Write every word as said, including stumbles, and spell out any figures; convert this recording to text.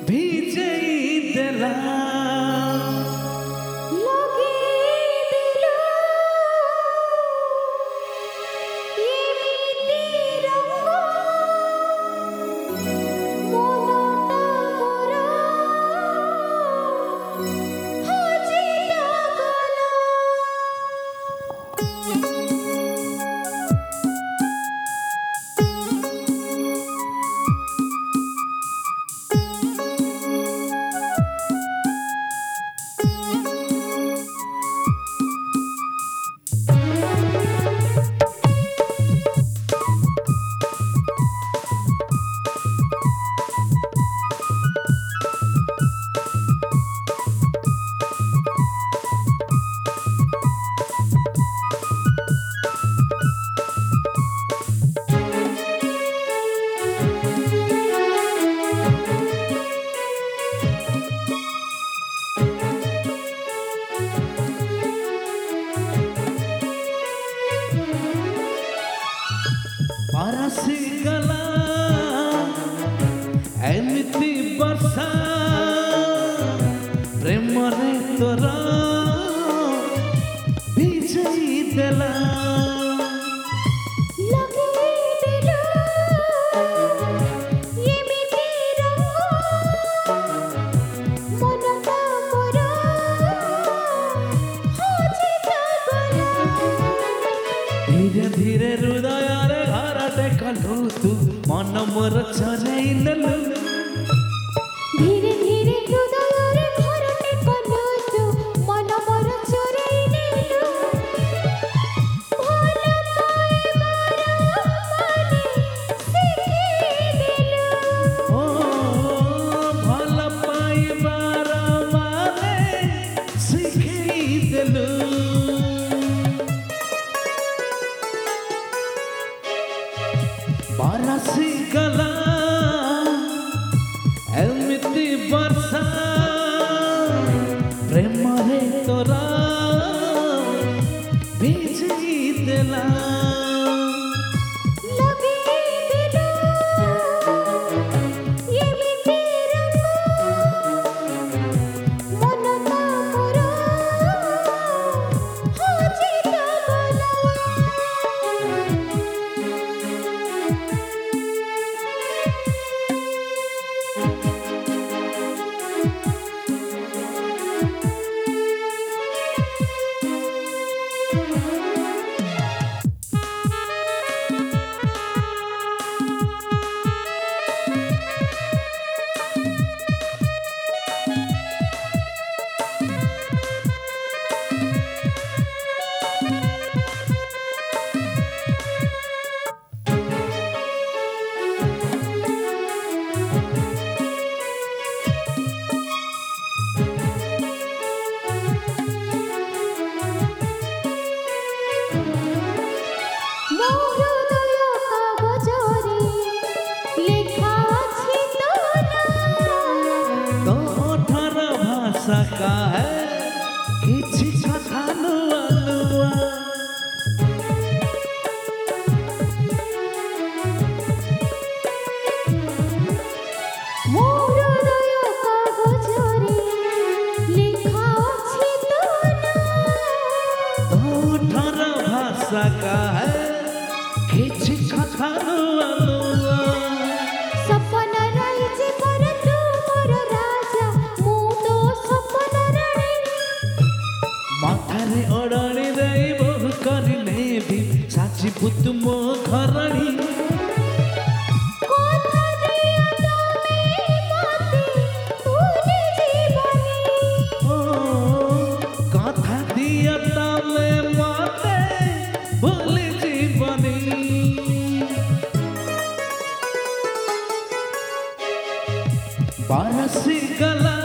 ভিজেই দেলা बरसी गला एमती बरसा प्रेम रे तोरा भिजई देला धीरे धीरे हृदय कलू तू मन मोर चरई नेलु धीरे धीरे हृदय रे घरटे कलू तू मन मोर चरई नेलु भल पाइबार माने सिखई देलु ओ भल पाइबार माने सिखई देलु बरसी गला एमती बरसा प्रेम रे तोरा भिजई देला का है किछि कथा नुआ नुआ मोर हृदय कागजरे लिखा अछि तोठर भाषा का है किछि कथा नुआ नुआ सपन रहिछि पर तू मोर राजा मु तो सपन राणी माथारे ओडणी देई बहु करिले भी साची पुत मो घरणी कोथा दिया तमे मते भूली जीवनी ओ कथा दिया तमे मते भूली जीवनी बरसी गला